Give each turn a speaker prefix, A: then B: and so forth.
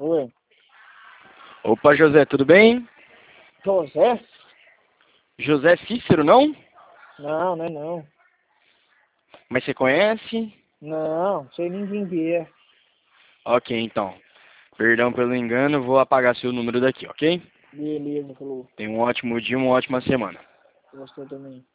A: Oi.
B: Opa, José, tudo bem?
A: José?
B: José Cícero, não?
A: Não, não é não.
B: Mas você conhece?
A: Não, sei nem quem que é.
B: Ok, então. Perdão pelo engano, vou apagar seu número daqui, ok?
A: Beleza, falou.
B: Tenha um ótimo dia, uma ótima semana.
A: Gostou também.